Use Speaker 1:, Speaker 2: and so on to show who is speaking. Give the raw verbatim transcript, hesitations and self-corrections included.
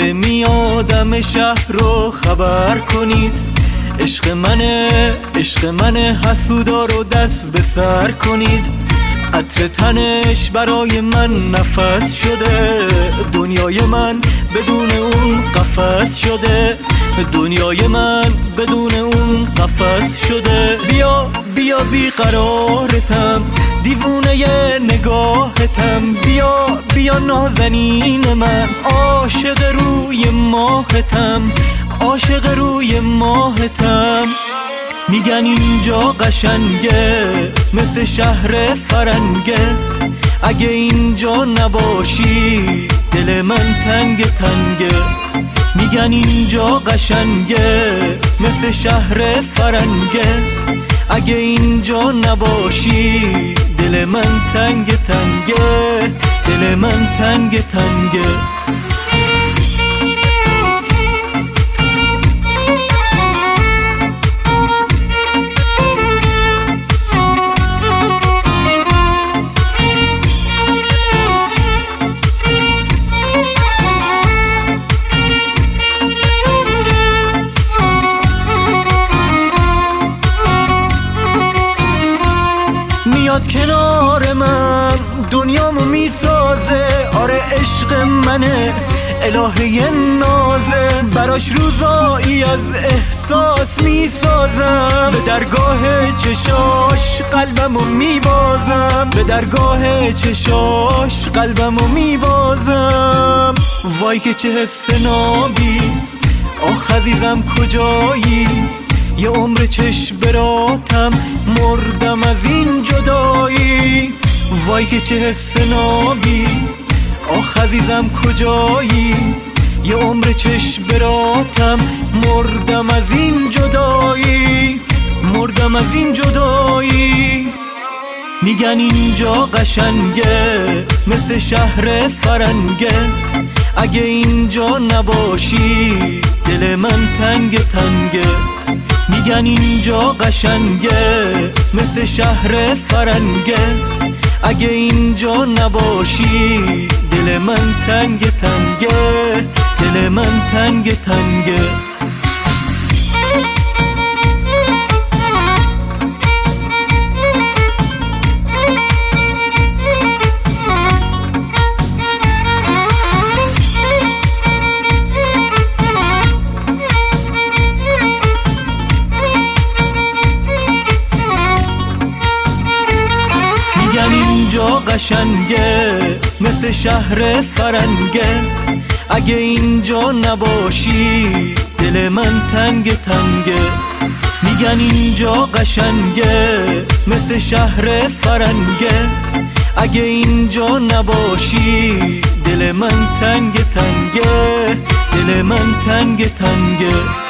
Speaker 1: داره میادم شهر رو خبر کنید. عشق منه عشق منه حسودا رو دست به سر کنید. عطر تنش برای من نفس شده، دنیای من بدون اون قفس شده. دنیای من بدون اون قفس شده. بیا بیا بیقرارتم، دیوونه ی نگاهتم. بیا بیا نازنین من، عاشق روی ماهتم، عاشق روی ماهتم. میگن اینجا قشنگه مثل شهر فرنگه، اگه اینجا نباشی دل من تنگ تنگه. میگن اینجا قشنگه مثل شهر فرنگه، اگه اینجا نباشی دل من تنگ تنگه، دل من تنگ تنگه. میاد کنار من دنیامو میسازه. آره عشق منه الهه نازه، براش روزایی از احساس میسازم. به درگاه چشاش قلبمو میبازم، به درگاه چشاش قلبمو میبازم. وای که چه حس نابی، آخ عزیزم کجایی؟ یه عمر چشم براتم مردم از این جدایی. وای که چه حس نابی، آخ عزیزم کجایی؟ یه عمر چشم براتم مردم از این جدایی، مردم از این جدایی. میگن اینجا قشنگه مثل شهر فرنگه، اگه اینجا نباشی دل من تنگ تنگه. میگن اینجا قشنگه مثل شهر فرنگه، اگه اینجا نباشی دل من تنگ تنگه، دل من تنگ تنگه. اینجا قشنگه مثل شهر فرنگه، اگه اینجا نباشی دل من تنگ تنگه. میگن اینجا قشنگه مثل شهر فرنگه، اگه اینجا نباشی دل من تنگ تنگه، دل من تنگ تنگه.